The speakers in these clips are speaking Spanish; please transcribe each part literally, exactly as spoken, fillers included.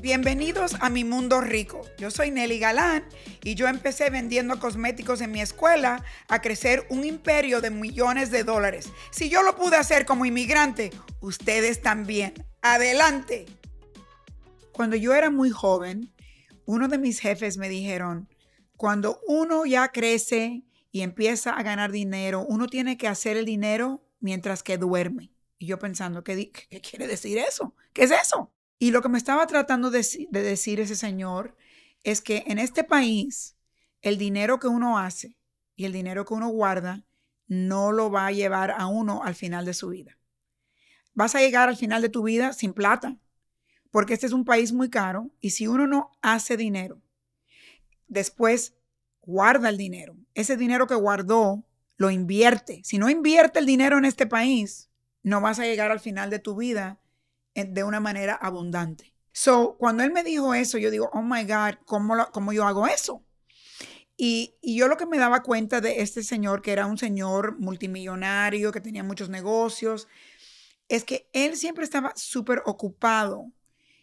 Bienvenidos a Mi Mundo Rico. Yo soy Nelly Galán y yo empecé vendiendo cosméticos en mi escuela a crecer un imperio de millones de dólares. Si yo lo pude hacer como inmigrante, ustedes también. ¡Adelante! Cuando yo era muy joven, uno de mis jefes me dijeron, cuando uno ya crece y empieza a ganar dinero, uno tiene que hacer el dinero mientras que duerme. Y yo pensando, ¿qué, qué quiere decir eso? ¿Qué es eso? Y lo que me estaba tratando de, de decir ese señor es que en este país el dinero que uno hace y el dinero que uno guarda no lo va a llevar a uno al final de su vida. Vas a llegar al final de tu vida sin plata, porque este es un país muy caro y si uno no hace dinero, después guarda el dinero. Ese dinero que guardó lo invierte. Si no invierte el dinero en este país, no vas a llegar al final de tu vida de una manera abundante. So, cuando él me dijo eso, yo digo, oh my God, ¿cómo, lo, cómo yo hago eso? Y, y yo lo que me daba cuenta de este señor, que era un señor multimillonario, que tenía muchos negocios, es que él siempre estaba súper ocupado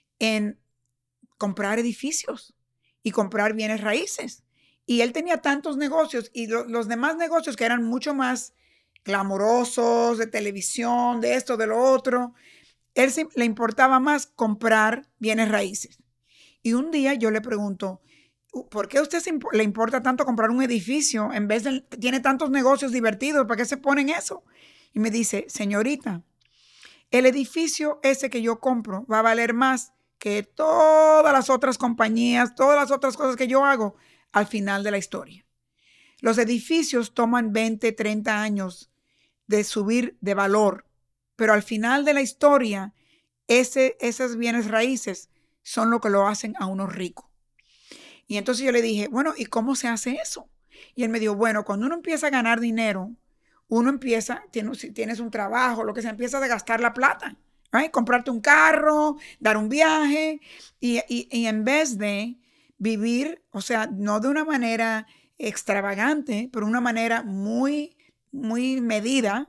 en comprar edificios y comprar bienes raíces. Y él tenía tantos negocios y lo, los demás negocios que eran mucho más glamorosos, de televisión, de esto, de lo otro, él se, le importaba más comprar bienes raíces. Y un día yo le pregunto, ¿por qué a usted se, le importa tanto comprar un edificio en vez de, tiene tantos negocios divertidos? ¿Para qué se ponen eso? Y me dice, señorita, el edificio ese que yo compro va a valer más que todas las otras compañías, todas las otras cosas que yo hago al final de la historia. Los edificios toman veinte, treinta años de subir de valor, pero al final de la historia, ese, esos bienes raíces son lo que lo hacen a uno rico. Y entonces yo le dije, bueno, ¿y cómo se hace eso? Y él me dijo, bueno, cuando uno empieza a ganar dinero, uno empieza, tiene, si tienes un trabajo, lo que sea, empieza a gastar la plata, ¿right? Comprarte un carro, dar un viaje, y, y, y en vez de vivir, o sea, no de una manera extravagante, pero una manera muy, muy medida,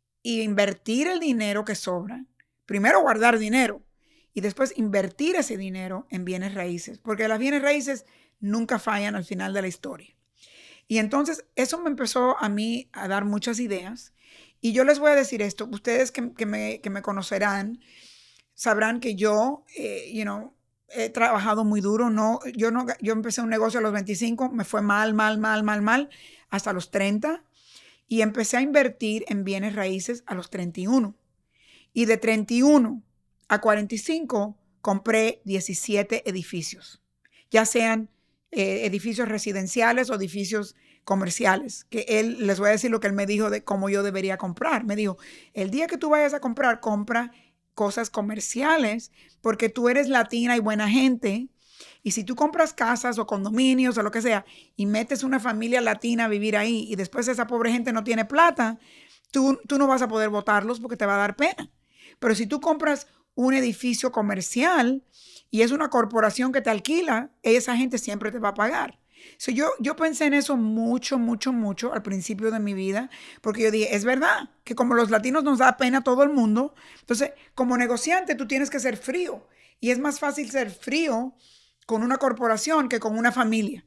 y invertir el dinero que sobra. Primero guardar dinero y después invertir ese dinero en bienes raíces, porque las bienes raíces nunca fallan al final de la historia. Y entonces eso me empezó a mí a dar muchas ideas. Y yo les voy a decir esto, ustedes que, que, me, que me conocerán, sabrán que yo, eh, you know, he trabajado muy duro. No, yo, no, yo empecé un negocio a los veinticinco, me fue mal, mal, mal, mal, mal, hasta los treinta. Y empecé a invertir en bienes raíces a los treinta y uno. Y de treinta y uno a cuarenta y cinco compré diecisiete edificios, ya sean eh, edificios residenciales o edificios comerciales, que él, les voy a decir lo que él me dijo de cómo yo debería comprar. Me dijo, el día que tú vayas a comprar, compra cosas comerciales, porque tú eres latina y buena gente. Y si tú compras casas o condominios o lo que sea y metes una familia latina a vivir ahí y después esa pobre gente no tiene plata, tú, tú no vas a poder votarlos porque te va a dar pena. Pero si tú compras un edificio comercial y es una corporación que te alquila, esa gente siempre te va a pagar. So yo, yo pensé en eso mucho, mucho, mucho al principio de mi vida, porque yo dije, es verdad que como los latinos nos da pena a todo el mundo, entonces como negociante tú tienes que ser frío y es más fácil ser frío con una corporación que con una familia.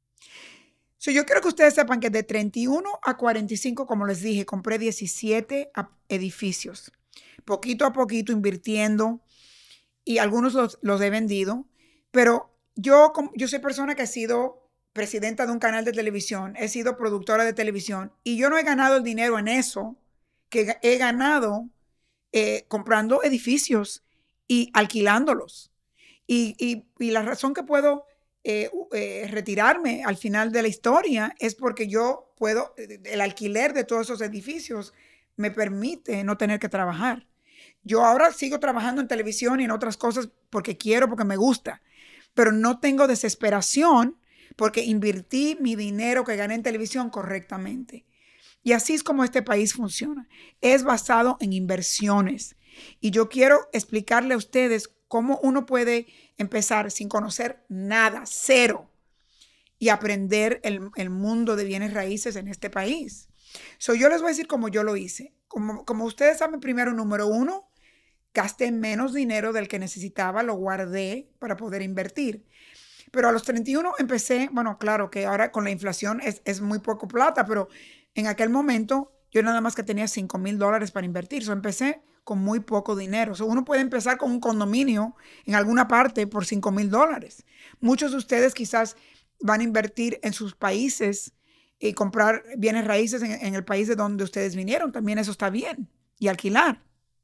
So, yo quiero que ustedes sepan que de treinta y uno a cuarenta y cinco, como les dije, compré diecisiete edificios. Poquito a poquito invirtiendo y algunos los, los he vendido. Pero yo, yo soy persona que he sido presidenta de un canal de televisión, he sido productora de televisión y yo no he ganado el dinero en eso que he ganado eh, comprando edificios y alquilándolos. Y, y, y la razón que puedo eh, eh, retirarme al final de la historia es porque yo puedo, el alquiler de todos esos edificios me permite no tener que trabajar. Yo ahora sigo trabajando en televisión y en otras cosas porque quiero, porque me gusta, pero no tengo desesperación porque invertí mi dinero que gané en televisión correctamente. Y así es como este país funciona. Es basado en inversiones. Y yo quiero explicarle a ustedes cómo uno puede empezar sin conocer nada, cero, y aprender el, el mundo de bienes raíces en este país. So, yo les voy a decir cómo yo lo hice. Como, como ustedes saben, primero, número uno, gasté menos dinero del que necesitaba, lo guardé para poder invertir. Pero a los treinta y uno empecé, bueno, claro que ahora con la inflación es, es muy poco plata, pero en aquel momento yo nada más que tenía cinco mil dólares para invertir. So, empecé con muy poco dinero. So, uno puede empezar con un condominio en alguna parte por cinco mil dólares. Muchos de ustedes quizás van a invertir en sus países y comprar bienes raíces en, en el país de donde ustedes vinieron. También eso está bien. Y alquilar.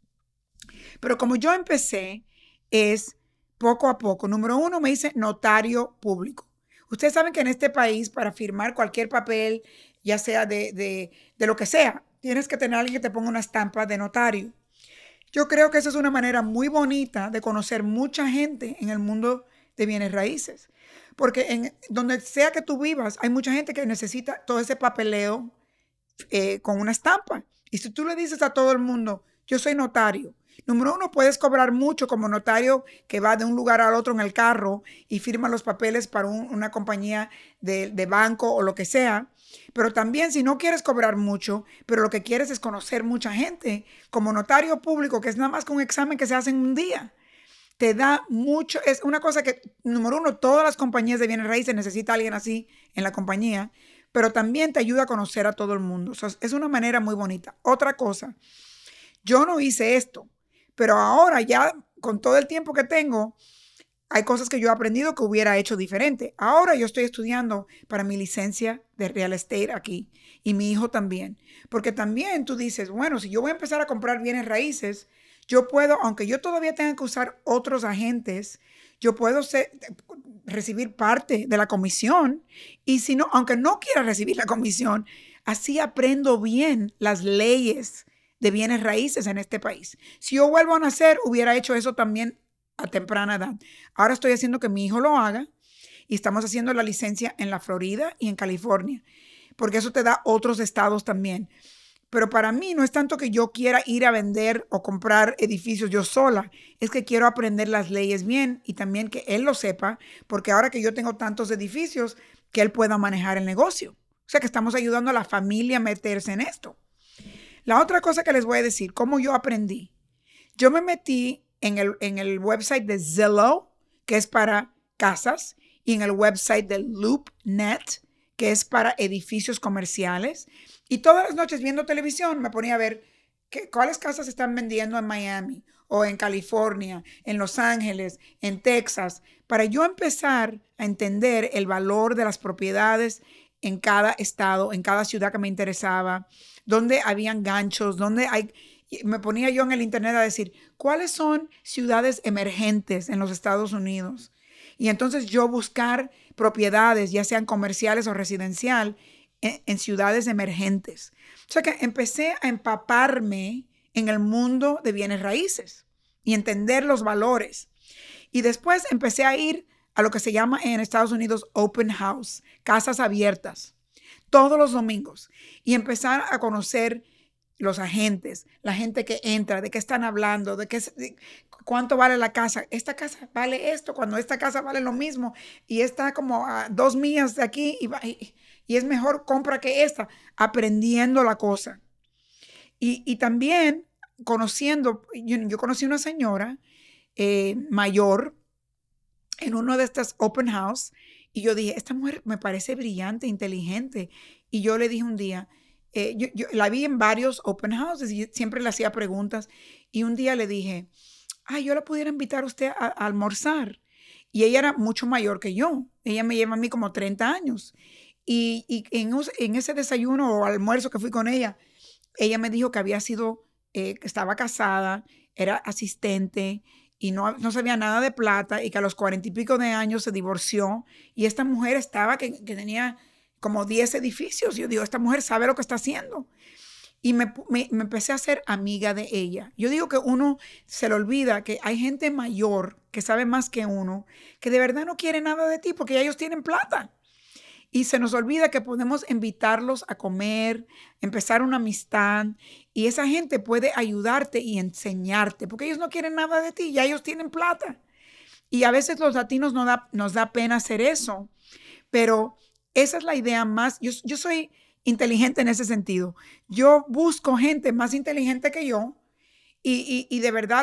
Pero como yo empecé, es poco a poco. Número uno, me hice notario público. Ustedes saben que en este país, para firmar cualquier papel, ya sea de, de, de lo que sea, tienes que tener a alguien que te ponga una estampa de notario. Yo creo que esa es una manera muy bonita de conocer mucha gente en el mundo de bienes raíces. Porque en donde sea que tú vivas, hay mucha gente que necesita todo ese papeleo eh, con una estampa. Y si tú le dices a todo el mundo, yo soy notario. Número uno, puedes cobrar mucho como notario que va de un lugar al otro en el carro y firma los papeles para un, una compañía de, de banco o lo que sea. Pero también si no quieres cobrar mucho, pero lo que quieres es conocer mucha gente, como notario público, que es nada más que un examen que se hace en un día, te da mucho, es una cosa que, número uno, todas las compañías de bienes raíces necesitan a alguien así en la compañía, pero también te ayuda a conocer a todo el mundo. O sea, es una manera muy bonita. Otra cosa, yo no hice esto, pero ahora ya con todo el tiempo que tengo, hay cosas que yo he aprendido que hubiera hecho diferente. Ahora yo estoy estudiando para mi licencia de real estate aquí y mi hijo también. Porque también tú dices, bueno, si yo voy a empezar a comprar bienes raíces, yo puedo, aunque yo todavía tenga que usar otros agentes, yo puedo ser, recibir parte de la comisión. Y si no, aunque no quiera recibir la comisión, así aprendo bien las leyes de bienes raíces en este país. Si yo vuelvo a nacer, hubiera hecho eso también a temprana edad. Ahora estoy haciendo que mi hijo lo haga y estamos haciendo la licencia en la Florida y en California, porque eso te da otros estados también. Pero para mí no es tanto que yo quiera ir a vender o comprar edificios yo sola, es que quiero aprender las leyes bien y también que él lo sepa, porque ahora que yo tengo tantos edificios, que él pueda manejar el negocio. O sea que estamos ayudando a la familia a meterse en esto. La otra cosa que les voy a decir, cómo yo aprendí. Yo me metí en el, en el website de Zillow, que es para casas, y en el website de LoopNet, que es para edificios comerciales. Y todas las noches viendo televisión me ponía a ver qué, cuáles casas están vendiendo en Miami o en California, en Los Ángeles, en Texas, para yo empezar a entender el valor de las propiedades en cada estado, en cada ciudad que me interesaba, dónde habían ganchos, dónde hay... Me ponía yo en el internet a decir, ¿cuáles son ciudades emergentes en los Estados Unidos? Y entonces yo buscar propiedades, ya sean comerciales o residencial, en, en ciudades emergentes. O sea que empecé a empaparme en el mundo de bienes raíces y entender los valores. Y después empecé a ir a lo que se llama en Estados Unidos Open House, casas abiertas, todos los domingos. Y empezar a conocer los agentes, la gente que entra, de qué están hablando, de, qué, de cuánto vale la casa. Esta casa vale esto, cuando esta casa vale lo mismo y está como a dos millas de aquí y, y, y es mejor compra que esta, aprendiendo la cosa. Y, y también conociendo, yo, yo conocí una señora eh, mayor en uno de estas open house y yo dije, esta mujer me parece brillante, inteligente. Y yo le dije un día, Eh, yo, yo la vi en varios open houses y siempre le hacía preguntas y un día le dije, ay, yo la pudiera invitar a usted a, a almorzar. Y ella era mucho mayor que yo. Ella me lleva a mí como treinta años. Y, y en, en ese desayuno o almuerzo que fui con ella, ella me dijo que había sido, eh, que estaba casada, era asistente y no, no sabía nada de plata y que a los cuarenta y pico de años se divorció. Y esta mujer estaba que, que tenía como diez edificios. Yo digo, esta mujer sabe lo que está haciendo. Y me, me, me empecé a ser amiga de ella. Yo digo que uno se le olvida que hay gente mayor que sabe más que uno, que de verdad no quiere nada de ti porque ellos tienen plata. Y se nos olvida que podemos invitarlos a comer, empezar una amistad. Y esa gente puede ayudarte y enseñarte porque ellos no quieren nada de ti, ya ellos tienen plata. Y a veces los latinos nos da, nos da pena hacer eso. Pero esa es la idea más. Yo, yo soy inteligente en ese sentido. Yo busco gente más inteligente que yo y, y, y de verdad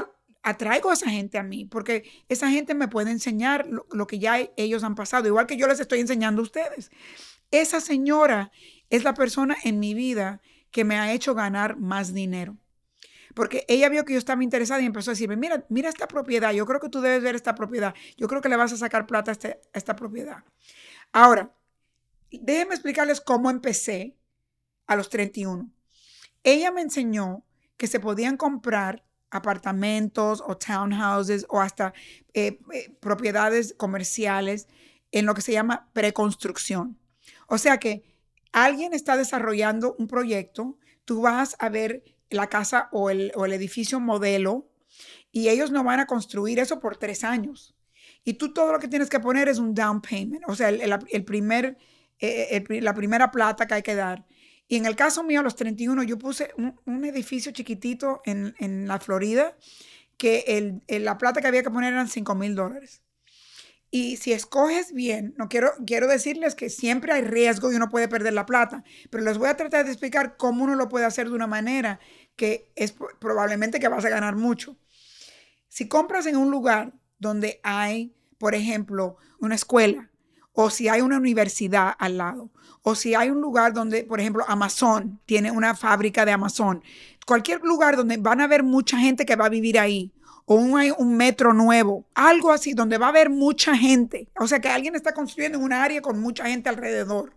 atraigo a esa gente a mí, porque esa gente me puede enseñar lo, lo que ya ellos han pasado, igual que yo les estoy enseñando a ustedes. Esa señora es la persona en mi vida que me ha hecho ganar más dinero. Porque ella vio que yo estaba interesada y empezó a decirme, mira, mira esta propiedad, yo creo que tú debes ver esta propiedad, yo creo que le vas a sacar plata a, este, a esta propiedad. Ahora, déjenme explicarles cómo empecé a los treinta y uno. Ella me enseñó que se podían comprar apartamentos o townhouses o hasta eh, eh, propiedades comerciales en lo que se llama preconstrucción. O sea que alguien está desarrollando un proyecto, tú vas a ver la casa o el, o el edificio modelo y ellos no van a construir eso por tres años. Y tú todo lo que tienes que poner es un down payment, o sea, el, el, el primer, eh, el, la primera plata que hay que dar. Y en el caso mío, a los treinta y uno, yo puse un, un edificio chiquitito en, en la Florida que el, el, la plata que había que poner eran cinco mil dólares. Y si escoges bien, no quiero, quiero decirles que siempre hay riesgo y uno puede perder la plata, pero les voy a tratar de explicar cómo uno lo puede hacer de una manera que es probablemente que vas a ganar mucho. Si compras en un lugar donde hay, por ejemplo, una escuela, o si hay una universidad al lado, o si hay un lugar donde, por ejemplo, Amazon tiene una fábrica de Amazon, cualquier lugar donde van a haber mucha gente que va a vivir ahí, o un, un metro nuevo, algo así, donde va a haber mucha gente, o sea que alguien está construyendo en un área con mucha gente alrededor.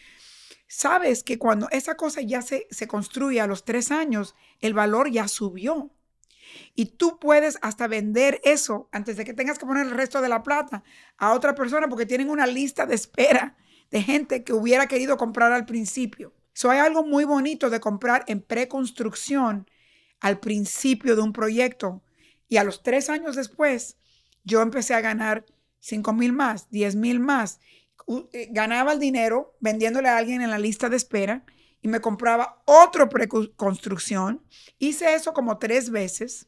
Sabes que cuando esa cosa ya se, se construye a los tres años, el valor ya subió. Y tú puedes hasta vender eso antes de que tengas que poner el resto de la plata a otra persona porque tienen una lista de espera de gente que hubiera querido comprar al principio. So, hay algo muy bonito de comprar en preconstrucción al principio de un proyecto. Y a los tres años después, yo empecé a ganar cinco mil más, diez mil más. Ganaba el dinero vendiéndole a alguien en la lista de espera y me compraba otro preconstrucción. Hice eso como tres veces.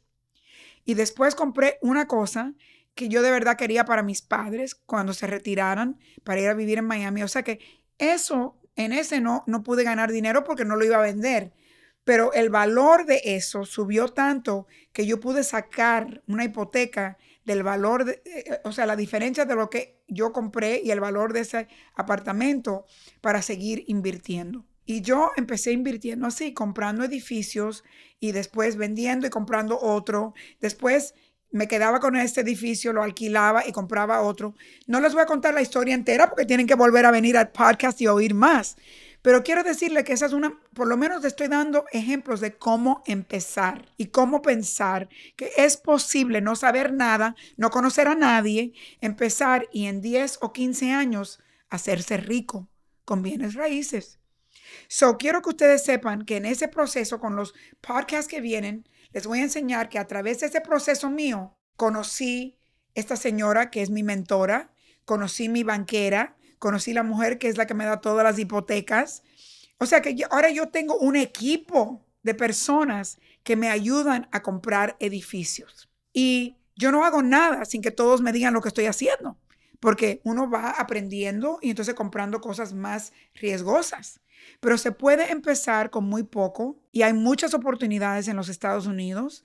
Y después compré una cosa que yo de verdad quería para mis padres cuando se retiraran para ir a vivir en Miami. O sea que eso, en ese no, no pude ganar dinero porque no lo iba a vender. Pero el valor de eso subió tanto que yo pude sacar una hipoteca del valor, de, o sea, la diferencia de lo que yo compré y el valor de ese apartamento para seguir invirtiendo. Y yo empecé invirtiendo así, comprando edificios y después vendiendo y comprando otro. Después me quedaba con este edificio, lo alquilaba y compraba otro. No les voy a contar la historia entera porque tienen que volver a venir al podcast y oír más. Pero quiero decirle que esa es una, por lo menos le estoy dando ejemplos de cómo empezar y cómo pensar que es posible no saber nada, no conocer a nadie, empezar y en diez o quince años hacerse rico con bienes raíces. So, quiero que ustedes sepan que en ese proceso, con los podcasts que vienen, les voy a enseñar que a través de ese proceso mío, conocí esta señora que es mi mentora, conocí mi banquera, conocí la mujer que es la que me da todas las hipotecas. O sea que yo, ahora yo tengo un equipo de personas que me ayudan a comprar edificios. Y yo no hago nada sin que todos me digan lo que estoy haciendo, porque uno va aprendiendo y entonces comprando cosas más riesgosas. Pero se puede empezar con muy poco y hay muchas oportunidades en los Estados Unidos.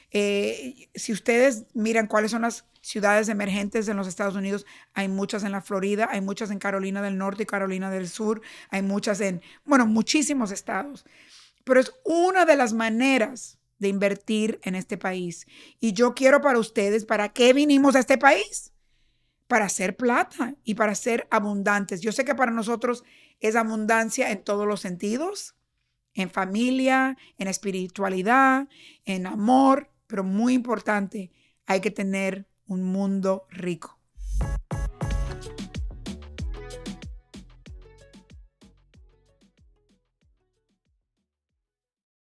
Eh, si ustedes miran cuáles son las ciudades emergentes en los Estados Unidos, hay muchas en la Florida, hay muchas en Carolina del Norte y Carolina del Sur, hay muchas en, bueno, muchísimos estados. Pero es una de las maneras de invertir en este país. Y yo quiero para ustedes, ¿para qué vinimos a este país? Para hacer plata y para ser abundantes. Yo sé que para nosotros es abundancia en todos los sentidos, en familia, en espiritualidad, en amor, pero muy importante, hay que tener un mundo rico.